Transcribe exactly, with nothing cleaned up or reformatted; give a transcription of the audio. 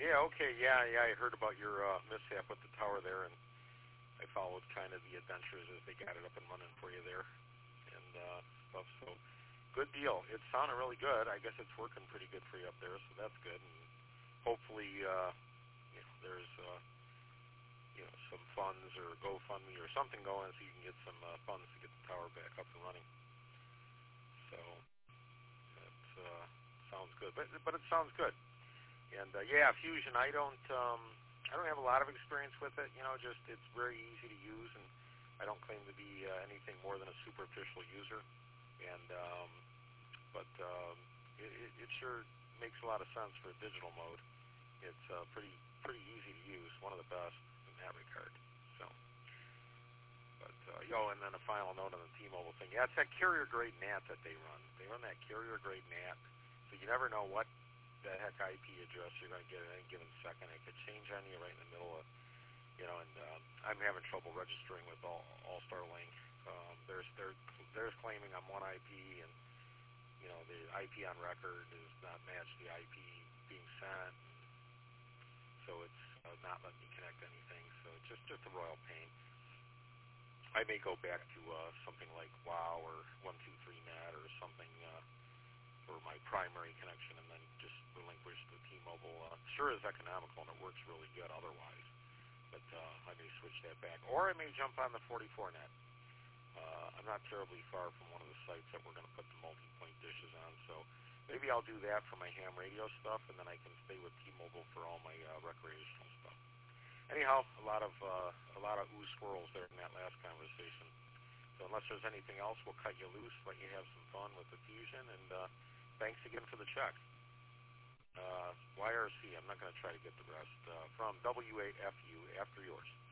Yeah, okay, yeah, yeah. I heard about your uh, mishap with the tower there, and I followed kind of the adventures as they got it up and running for you there, and uh, stuff. So, good deal. It sounded really good. I guess it's working pretty good for you up there, so that's good. And hopefully, uh, you know, there's uh, you know some funds or GoFundMe or something going, so you can get some uh, funds to get the tower back up and running. So that uh, sounds good. But but it sounds good. And uh, yeah, Fusion. I don't um, I don't have a lot of experience with it. You know, just it's very easy to use, and I don't claim to be uh, anything more than a superficial user. And um, but um, it, it it sure makes a lot of sense for a digital mode. It's uh, pretty pretty easy to use. One of the best in that regard. So, but uh, yo, and then a final note on the T-Mobile thing. Yeah, it's that carrier grade N A T that they run. They run that carrier grade N A T, so you never know what the heck I P address you're going to get at any given second. It could change on you right in the middle of, you know. And um, I'm having trouble registering with all All Star Link. Um, there's they're there's claiming I'm one I P, and you know the I P on record does not match the I P being sent. So it's uh, not letting me connect anything. So it's just just a royal pain. I may go back to uh, something like WOW or one two three net or something uh, for my primary connection, and then just relinquish the T-Mobile. Uh, sure is economical and it works really good otherwise, but uh, I may switch that back, or I may jump on the forty-four net. Uh, I'm not terribly far from one of the sites that we're going to put the multi-point dishes on, so maybe I'll do that for my ham radio stuff, and then I can stay with T-Mobile for all my uh, recreational stuff. Anyhow, a lot of uh, a lot of ooh swirls there in that last conversation. So unless there's anything else, we'll cut you loose, let you have some fun with the Fusion, and uh, thanks again for the check. Uh, Y R C, I'm not going to try to get the rest. Uh, from W A F U, after yours.